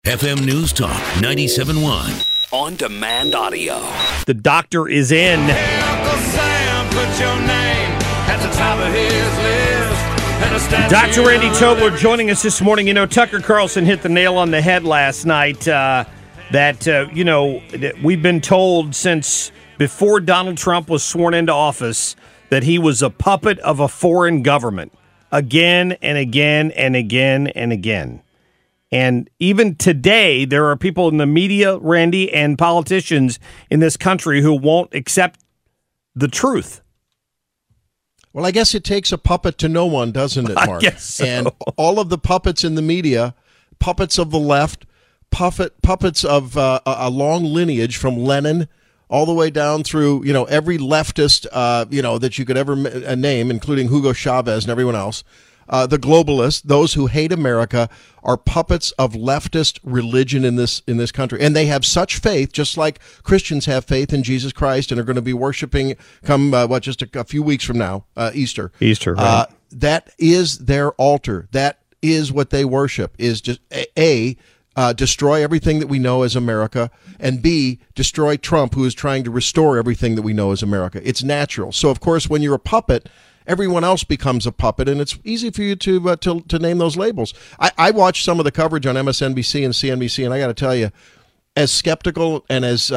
FM News Talk 97.1. On demand audio. The doctor is in. Hey, Uncle Sam, put your name at the top of his list. And a statue Dr. Randy of Tobler joining us this morning. You know, Tucker Carlson hit the nail on the head last night that we've been told since before Donald Trump was sworn into office that he was a puppet of a foreign government again and again and again and again. And even today, there are people in the media, Randy, and politicians in this country who won't accept the truth. Well, I guess it takes a puppet to know one, doesn't it, Mark? I guess so. And all of the puppets in the media, puppets of the left, puppets of a long lineage from Lenin all the way down through, every leftist, that you could ever name, including Hugo Chavez and everyone else. The globalists, those who hate America, are puppets of leftist religion in this country. And they have such faith, just like Christians have faith in Jesus Christ and are going to be worshiping come, just a few weeks from now, Easter. Easter, right. That is their altar. That is what they worship, is just, destroy everything that we know as America, and B, destroy Trump, who is trying to restore everything that we know as America. It's natural. So, of course, when you're a puppet, everyone else becomes a puppet, and it's easy for you to name those labels. I watched some of the coverage on MSNBC and CNBC, and I got to tell you, as skeptical and as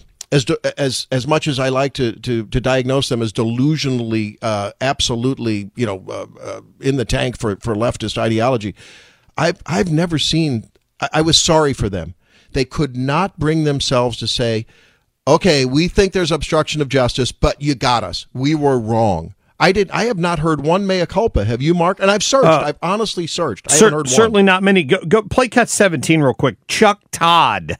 much as I like to diagnose them as delusionally, absolutely, in the tank for leftist ideology, I've never seen. I was sorry for them. They could not bring themselves to say, "Okay, we think there's obstruction of justice, but you got us. We were wrong." I have not heard one mea culpa. Have you, Mark? And I've searched. I've honestly searched. I haven't heard one. Certainly not many. Go play cut 17 real quick. Chuck Todd.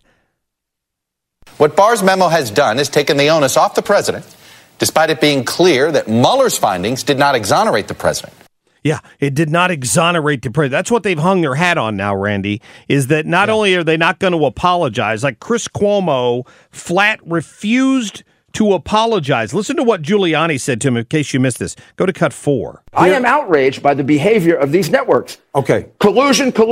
What Barr's memo has done is taken the onus off the president, despite it being clear that Mueller's findings did not exonerate the president. Yeah, it did not exonerate the president. That's what they've hung their hat on now, Randy, is that not only are they not going to apologize, like Chris Cuomo flat refused to apologize. Listen to what Giuliani said to him in case you missed this. Go to cut 4. I am outraged by the behavior of these networks. Okay. Collusion. First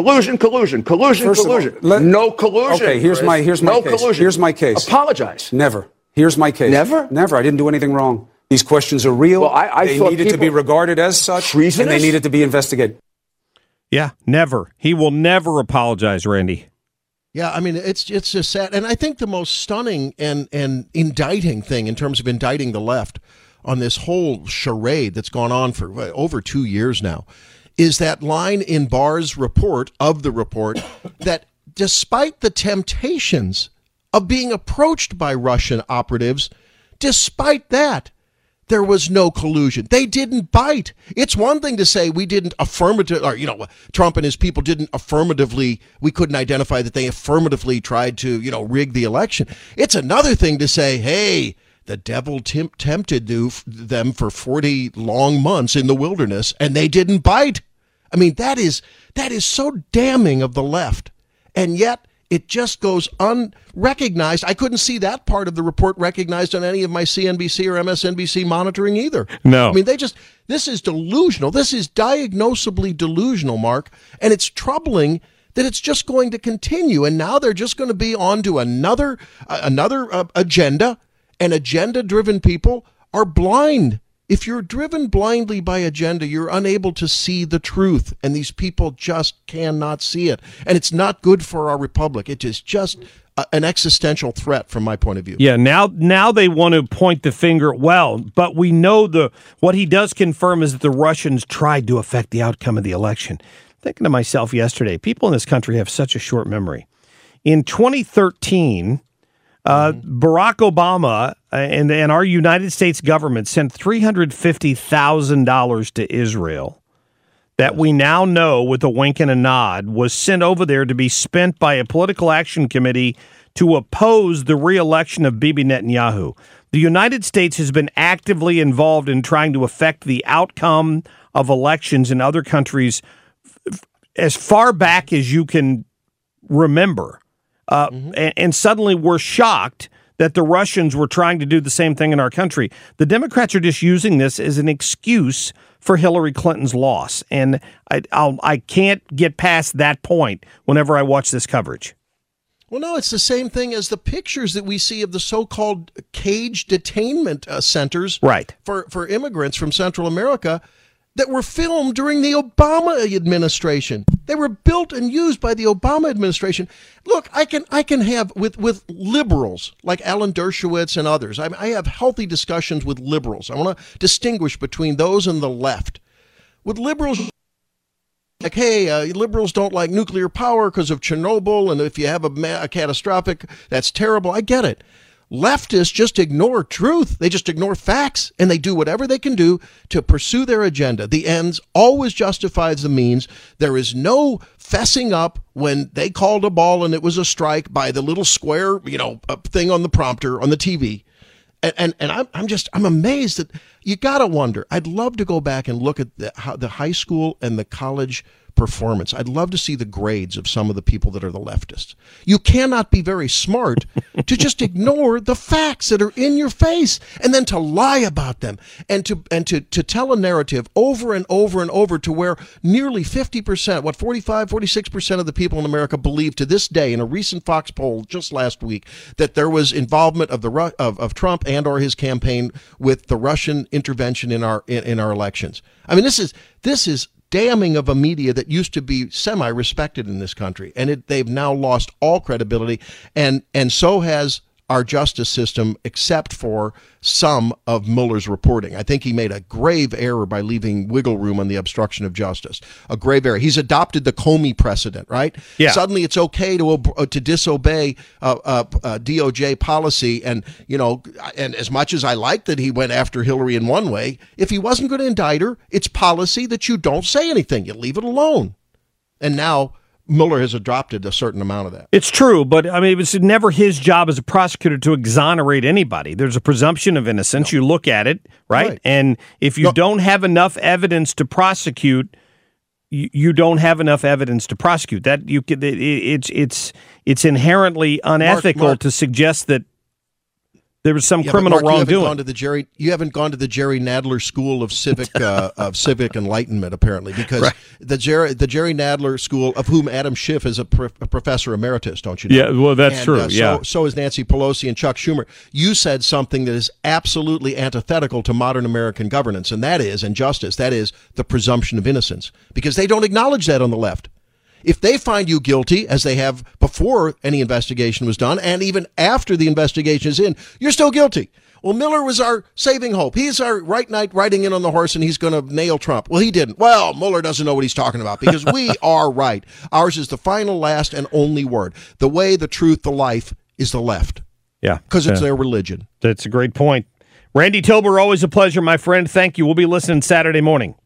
of all, No collusion. Okay, here's my case. Collusion. Here's my case. Apologize. Never. Here's my case. Never? Never. I didn't do anything wrong. These questions are real. Well, they thought needed to be regarded as such, treasonous? and they needed to be investigated. Yeah, never. He will never apologize, Randy. Yeah, I mean, it's just sad. And I think the most stunning and indicting thing in terms of indicting the left on this whole charade that's gone on for over 2 years now is that line in Barr's report, that despite the temptations of being approached by Russian operatives, despite that, there was no collusion. They didn't bite. It's one thing to say we didn't Trump and his people didn't affirmatively, we couldn't identify that they affirmatively tried to, rig the election. It's another thing to say, hey, the devil tempted them for 40 long months in the wilderness and they didn't bite. I mean, that is so damning of the left. And yet, it just goes unrecognized. I couldn't see that part of the report recognized on any of my CNBC or MSNBC monitoring either. No. I mean, this is delusional. This is diagnosably delusional, Mark. And it's troubling that it's just going to continue. And now they're just going to be on to another agenda, and agenda-driven people are blind. If you're driven blindly by agenda, you're unable to see the truth, and these people just cannot see it. And it's not good for our republic. It is just an existential threat from my point of view. Yeah, now they want to point the finger. Well, but we know what he does confirm is that the Russians tried to affect the outcome of the election. Thinking to myself yesterday, people in this country have such a short memory. In 2013, Barack Obama and our United States government sent $350,000 to Israel that we now know with a wink and a nod was sent over there to be spent by a political action committee to oppose the re-election of Bibi Netanyahu. The United States has been actively involved in trying to affect the outcome of elections in other countries as far back as you can remember. And suddenly we're shocked that the Russians were trying to do the same thing in our country. The Democrats are just using this as an excuse for Hillary Clinton's loss. And I can't get past that point whenever I watch this coverage. Well, no, it's the same thing as the pictures that we see of the so-called cage detainment centers for immigrants from Central America that were filmed during the Obama administration. They were built and used by the Obama administration. Look, I can have with liberals like Alan Dershowitz and others. I have healthy discussions with liberals. I want to distinguish between those and the left. With liberals, like, hey, liberals don't like nuclear power because of Chernobyl, and if you have a catastrophic, that's terrible. I get it. Leftists just ignore truth. They just ignore facts, and they do whatever they can do to pursue their agenda. The ends always justifies the means. There is no fessing up when they called a ball and it was a strike by the little square, thing on the prompter on the TV. And I'm amazed that you got to wonder. I'd love to go back and look at the high school and the college performance. I'd love to see the grades of some of the people that are the leftists. You cannot be very smart to just ignore the facts that are in your face and then to lie about them and to tell a narrative over and over and over to where nearly 50%, 46% of the people in America believe to this day in a recent Fox poll just last week that there was involvement of Trump and or his campaign with the Russian intervention in our elections. I mean, this is damning of a media that used to be semi-respected in this country, and they've now lost all credibility, and so has our justice system, except for some of Mueller's reporting. I think he made a grave error by leaving wiggle room on the obstruction of justice. A grave error. He's adopted the Comey precedent, right? Yeah. Suddenly it's okay to disobey DOJ policy, and as much as I like that he went after Hillary in one way, if he wasn't going to indict her, it's policy that you don't say anything. You leave it alone. And now Mueller has adopted a certain amount of that. It's true, but I mean, it was never his job as a prosecutor to exonerate anybody. There's a presumption of innocence. No. You look at it, right? And if you don't have enough evidence to prosecute, you don't have enough evidence to prosecute. That it's inherently unethical to suggest that there was some criminal wrongdoing. You haven't gone to the Jerry Nadler School of Civic Enlightenment, apparently, because the Jerry Nadler School, of whom Adam Schiff is a professor emeritus, don't you know? Yeah, well, that's true. So is Nancy Pelosi and Chuck Schumer. You said something that is absolutely antithetical to modern American governance, and justice. That is the presumption of innocence, because they don't acknowledge that on the left. If they find you guilty, as they have before any investigation was done, and even after the investigation is in, you're still guilty. Well, Miller was our saving hope. He's our right knight riding in on the horse, and he's going to nail Trump. Well, he didn't. Well, Mueller doesn't know what he's talking about, because we are right. Ours is the final, last, and only word. The way, the truth, the life is the left. Yeah. Because it's their religion. That's a great point. Randy Tilber, always a pleasure, my friend. Thank you. We'll be listening Saturday morning.